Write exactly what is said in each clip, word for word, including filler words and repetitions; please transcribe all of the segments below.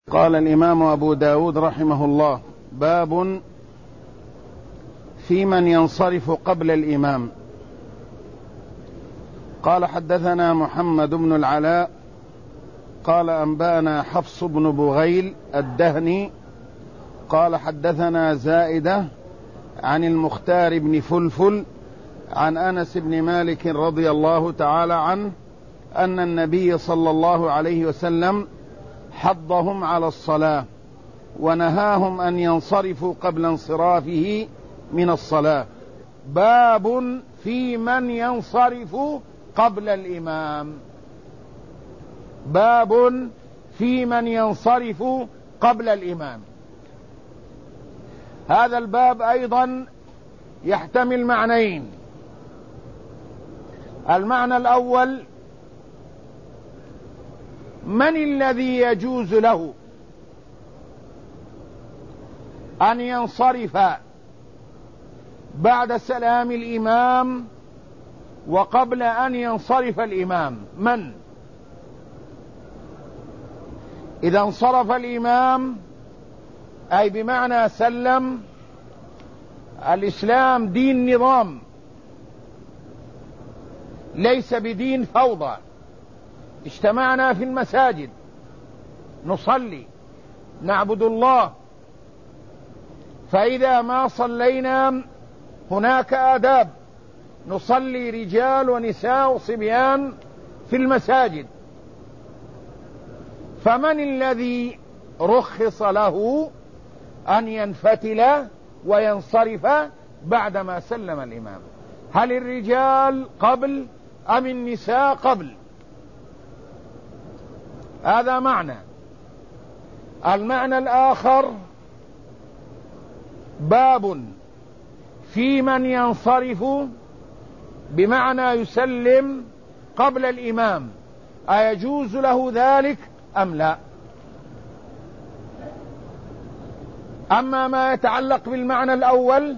قال الإمام أبو داود رحمه الله: باب في من ينصرف قبل الإمام. قال: حدثنا محمد بن العلاء قال: أنبأنا حفص بن بغيل الدهني قال: حدثنا زائدة عن المختار بن فلفل عن أنس بن مالك رضي الله تعالى عنه أن النبي صلى الله عليه وسلم حضهم على الصلاة ونهاهم أن ينصرفوا قبل انصرافه من الصلاة. باب في من ينصرف قبل الإمام. باب في من ينصرف قبل الإمام. هذا الباب أيضا يحتمل معنيين. المعنى الأول: من الذي يجوز له أن ينصرف بعد سلام الإمام وقبل أن ينصرف الإمام؟ من؟ إذا انصرف الإمام أي بمعنى سلم. الإسلام دين نظام، ليس بدين فوضى. اجتمعنا في المساجد نصلي نعبد الله، فإذا ما صلينا هناك آداب، نصلي رجال ونساء وصبيان في المساجد. فمن الذي رخص له أن ينفتل وينصرف بعدما سلم الإمام؟ هل الرجال قبل أم النساء قبل؟ هذا معنى. المعنى الآخر: باب في من ينصرف بمعنى يسلم قبل الإمام، أيجوز له ذلك أم لا؟ أما ما يتعلق بالمعنى الأول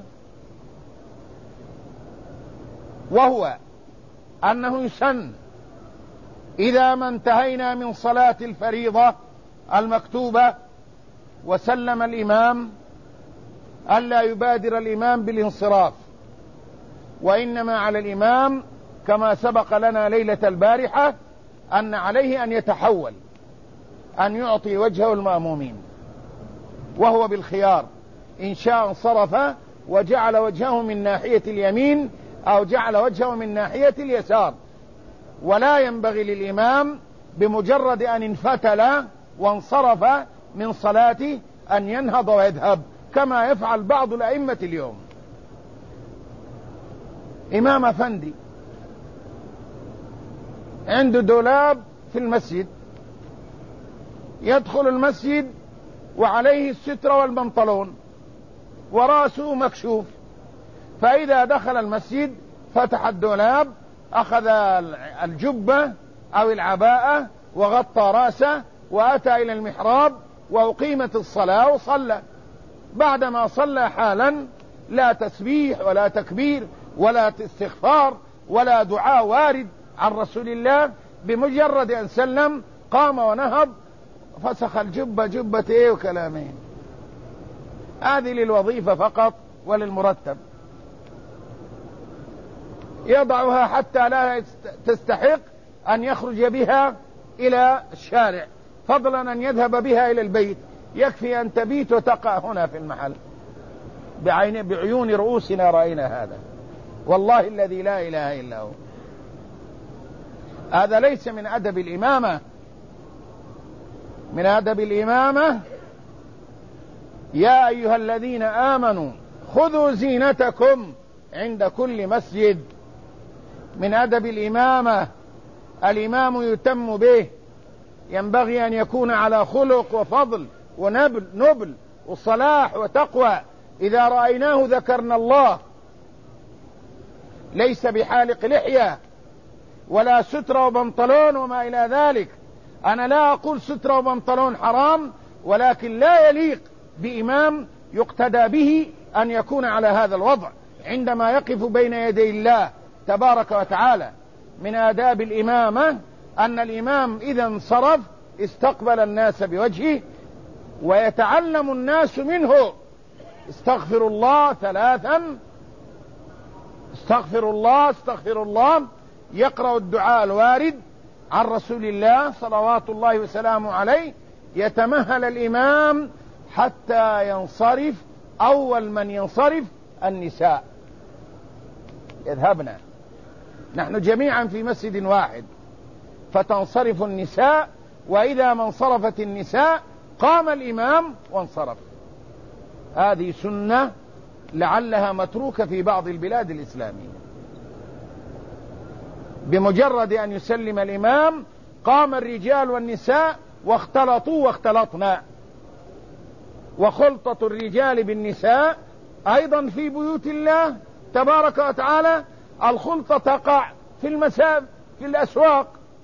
وهو أنه يسن إذا ما انتهينا من صلاة الفريضة المكتوبة وسلم الإمام ألا يبادر الإمام بالانصراف، وإنما على الإمام كما سبق لنا ليلة البارحة أن عليه أن يتحول، أن يعطي وجهه المأمومين، وهو بالخيار، إن شاء انصرف وجعل وجهه من ناحية اليمين أو جعل وجهه من ناحية اليسار. ولا ينبغي للإمام بمجرد أن انفتل وانصرف من صلاته أن ينهض ويذهب كما يفعل بعض الأئمة اليوم. إمام أفندي عنده دولاب في المسجد، يدخل المسجد وعليه السترة والبنطلون ورأسه مكشوف، فإذا دخل المسجد فتح الدولاب، أخذ الجبة أو العباءة وغطى رأسه وأتى إلى المحراب وأقيمت الصلاة وصلى. بعدما صلى حالا لا تسبيح ولا تكبير ولا استغفار ولا دعاء وارد عن رسول الله، بمجرد أن سلم قام ونهض فسخ الجبة جبة ايه وكلامين. هذه للوظيفة فقط وللمرتب، يضعها حتى لا تستحق أن يخرج بها إلى الشارع، فضلا أن يذهب بها إلى البيت، يكفي أن تبيت وتقع هنا في المحل. بعين بعيون رؤوسنا رأينا هذا، والله الذي لا إله إلا هو. هذا ليس من أدب الإمامة. من أدب الإمامة: يا أيها الذين آمنوا خذوا زينتكم عند كل مسجد. من أدب الإمامة الإمام يتم به، ينبغي أن يكون على خلق وفضل ونبل نبل وصلاح وتقوى. إذا رأيناه ذكرنا الله، ليس بحالق لحية ولا سترة وبنطلون وما إلى ذلك. أنا لا أقول سترة وبنطلون حرام، ولكن لا يليق بإمام يقتدى به أن يكون على هذا الوضع عندما يقف بين يدي الله تبارك وتعالى. من آداب الإمامة أن الإمام إذا انصرف استقبل الناس بوجهه ويتعلم الناس منه. استغفر الله ثلاثا، استغفر الله استغفر الله، يقرأ الدعاء الوارد عن رسول الله صلوات الله وسلامه عليه، يتمهل الإمام حتى ينصرف. أول من ينصرف النساء يذهبنا، نحن جميعا في مسجد واحد، فتنصرف النساء، وإذا ما انصرفت النساء قام الإمام وانصرف. هذه سنة لعلها متروكة في بعض البلاد الإسلامية. بمجرد أن يسلم الإمام قام الرجال والنساء واختلطوا واختلطنا. وخلطة الرجال بالنساء أيضا في بيوت الله تبارك وتعالى، الخلطة تقع في المساجد، في الأسواق،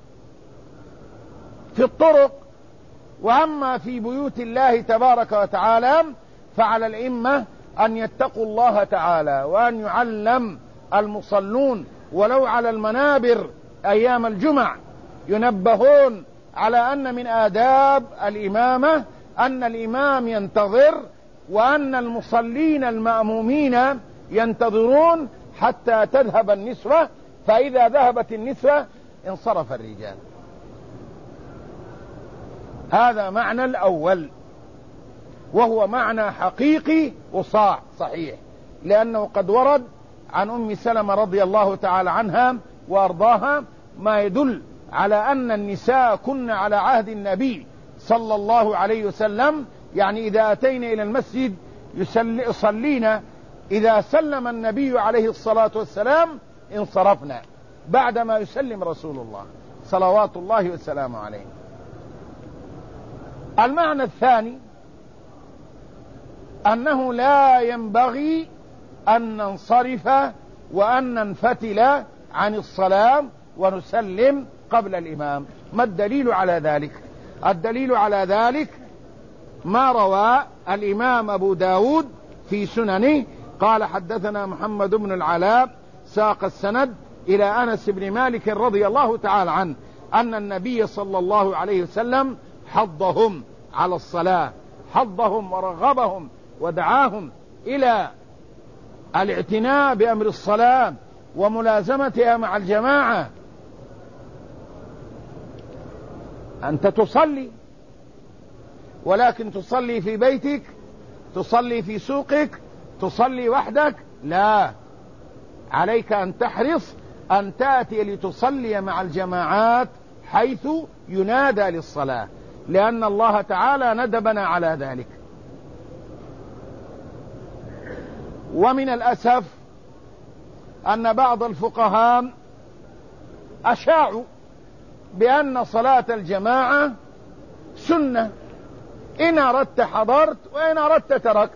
في الطرق. وأما في بيوت الله تبارك وتعالى فعلى الأئمة أن يتقوا الله تعالى، وأن يعلم المصلون ولو على المنابر أيام الجمع، ينبهون على أن من آداب الإمامة أن الإمام ينتظر، وأن المصلين المأمومين ينتظرون حتى تذهب النسوة، فإذا ذهبت النسوة انصرف الرجال. هذا معنى الأول، وهو معنى حقيقي وصاع صحيح، لأنه قد ورد عن أم سلمة رضي الله تعالى عنها وأرضاها ما يدل على أن النساء كن على عهد النبي صلى الله عليه وسلم، يعني إذا أتينا إلى المسجد يصلينا، إذا سلم النبي عليه الصلاة والسلام انصرفنا بعدما يسلم رسول الله صلوات الله والسلام عليه. المعنى الثاني أنه لا ينبغي أن ننصرف وأن ننفتل عن الصلاة ونسلم قبل الإمام. ما الدليل على ذلك؟ الدليل على ذلك ما روى الإمام أبو داود في سننه قال حدثنا محمد بن العلاء ساق السند إلى أنس بن مالك رضي الله تعالى عنه أن النبي صلى الله عليه وسلم حضهم على الصلاة، حضهم ورغبهم ودعاهم إلى الاعتناء بأمر الصلاة وملازمتها مع الجماعة. أنت تصلي، ولكن تصلي في بيتك، تصلي في سوقك، تصلي وحدك؟ لا، عليك أن تحرص أن تأتي لتصلي مع الجماعات حيث ينادى للصلاة، لأن الله تعالى ندبنا على ذلك. ومن الأسف أن بعض الفقهاء أشاعوا بأن صلاة الجماعة سنة، إن أردت حضرت وإن أردت تركت،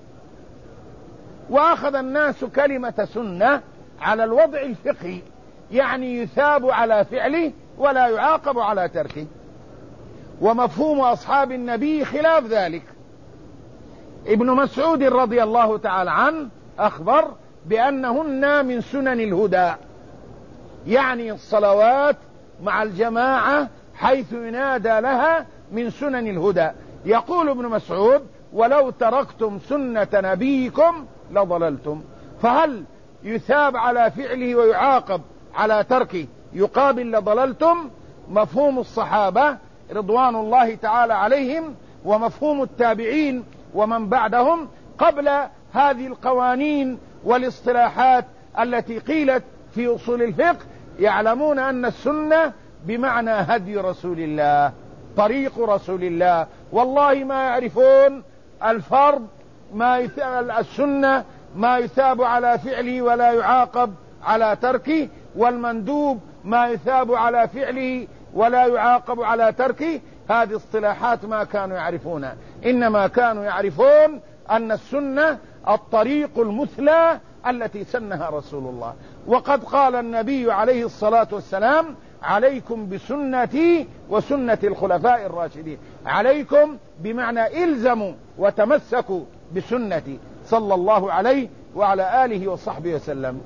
وأخذ الناس كلمة سنة على الوضع الفقهي، يعني يثاب على فعله ولا يعاقب على تركه. ومفهوم أصحاب النبي خلاف ذلك. ابن مسعود رضي الله تعالى عنه أخبر بأنهن من سنن الهدى، يعني الصلوات مع الجماعة حيث ينادى لها من سنن الهدى. يقول ابن مسعود ولو تركتم سنة نبيكم لضللتم. فهل يثاب على فعله ويعاقب على تركه يقابل لضللتم؟ مفهوم الصحابة رضوان الله تعالى عليهم ومفهوم التابعين ومن بعدهم قبل هذه القوانين والاصطلاحات التي قيلت في أصول الفقه، يعلمون أن السنة بمعنى هدي رسول الله، طريق رسول الله. والله ما يعرفون الفرض ما يثاب، السنة ما يثاب على فعله ولا يعاقب على تركه، والمندوب ما يثاب على فعله ولا يعاقب على تركه. هذه اصطلاحات ما كانوا يعرفونها، إنما كانوا يعرفون أن السنة الطريق المثلى التي سنها رسول الله. وقد قال النبي عليه الصلاة والسلام عليكم بسنتي وسنة الخلفاء الراشدين. عليكم بمعنى الزموا وتمسكوا بسنتي صلى الله عليه وعلى آله وصحبه وسلم.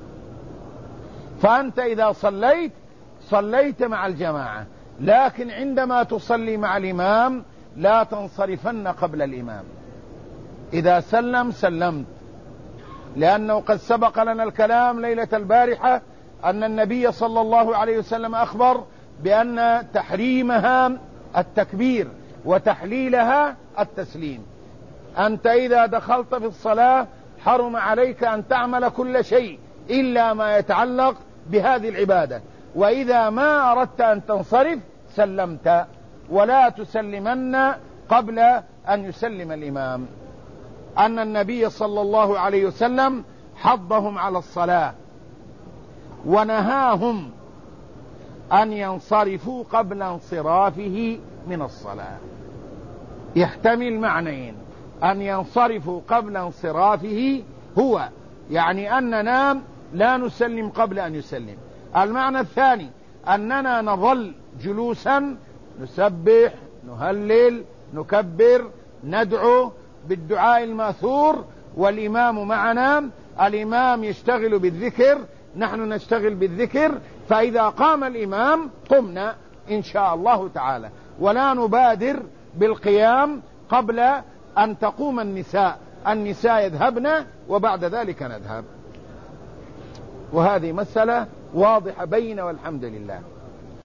فأنت إذا صليت صليت مع الجماعة، لكن عندما تصلي مع الإمام لا تنصرفن قبل الإمام. إذا سلم سلمت، لأنه قد سبق لنا الكلام ليلة البارحة أن النبي صلى الله عليه وسلم أخبر بأن تحريمها التكبير وتحليلها التسليم. أنت إذا دخلت في الصلاة حرم عليك أن تعمل كل شيء إلا ما يتعلق بهذه العبادة، وإذا ما أردت أن تنصرف سلمت، ولا تسلمن قبل أن يسلم الإمام. أن النبي صلى الله عليه وسلم حضهم على الصلاة ونهاهم أن ينصرفوا قبل انصرافه من الصلاة. يحتمل معنيين: أن ينصرفوا قبل انصرافه هو يعني أننا لا نسلم قبل أن يسلم. المعنى الثاني أننا نظل جلوسا نسبح نهلل نكبر ندعو بالدعاء الماثور والإمام معنا. الإمام يشتغل بالذكر، نحن نشتغل بالذكر، فإذا قام الإمام قمنا إن شاء الله تعالى، ولا نبادر بالقيام قبل أن تقوم النساء. النساء يذهبن وبعد ذلك نذهب. وهذه مسألة واضحة بين والحمد لله.